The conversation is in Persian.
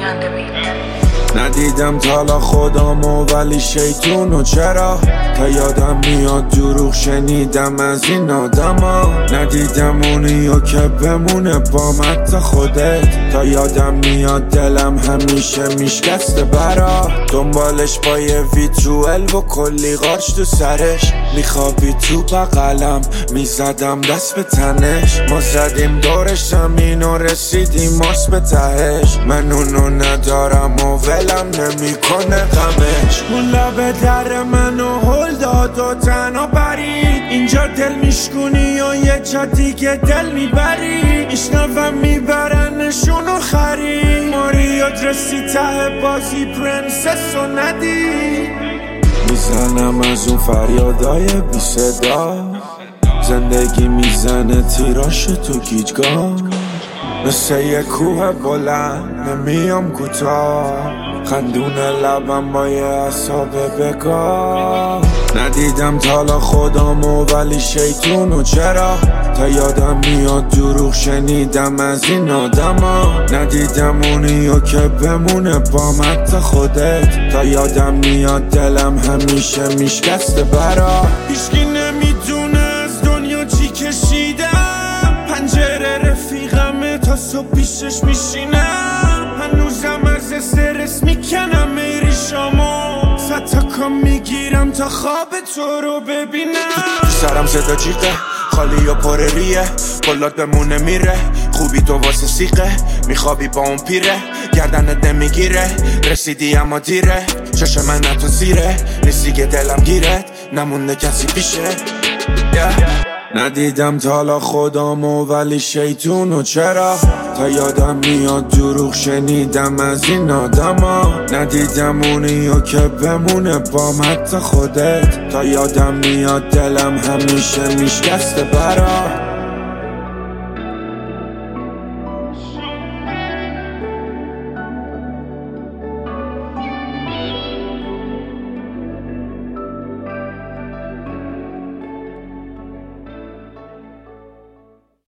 ندیدم تالا خودمو ولی شیطونو چرا تا یادم میاد دروغ شنیدم از این آدما. ندیدم اونیو که بمونه با مت خودت تا یادم میاد دلم همیشه میشکسته برا دنبالش با یه ویتروال و کلی قارچ تو سرش میخوابی تو بغلم میزدم دست به تنش ما زدیم دورش زمین و رسیدیم ماست به تهش من اونو ندارم و ولم نمیکنه غمش اون لب در منو هل داد و تنها برید اینجا دل میشکنی و یه جا دیگه دل میبری میشنوم میبرنشونو خرید ماریات رسی ته بازی پرنسس و ندید میزنم از اون فریادای بی صدا زندگی میزنه تیراش تو گیجگاه مثل یه کوه بلند نمیام کوتاه خندون لبم با یه اعصاب بگاه ندیدم تالا خودمو ولی شیطونو چرا تا یادم میاد دروغ شنیدم از این آدما. ندیدم اونیو که بمونه با مت خودت تا یادم میاد دلم همیشه میشکسته برا هیچکی نمیدونه از دنیا چی کشیدم پنجره رفیقمه تا صبح پیشش میشینم هنوزم از استرس میکنم میریشامو ستاکا میگیرم تا خواب تو رو ببینم سرم صدا جیغه خالی و پر ریه کلات بمونه میره خوبی تو واسه سیقه میخوابی با اون پیره گردنت نمیگیره رسیدی اما دیره چشم من تو زیره نیستی که دلم گیرت نمونده کسی پیشه ندیدم تالا خودمو ولی شیطونو چرا تا یادم میاد دروغ شنیدم از این آدما. ندیدم اونیو که بمونه با مت خودت تا یادم میاد دلم همیشه میشکسته برا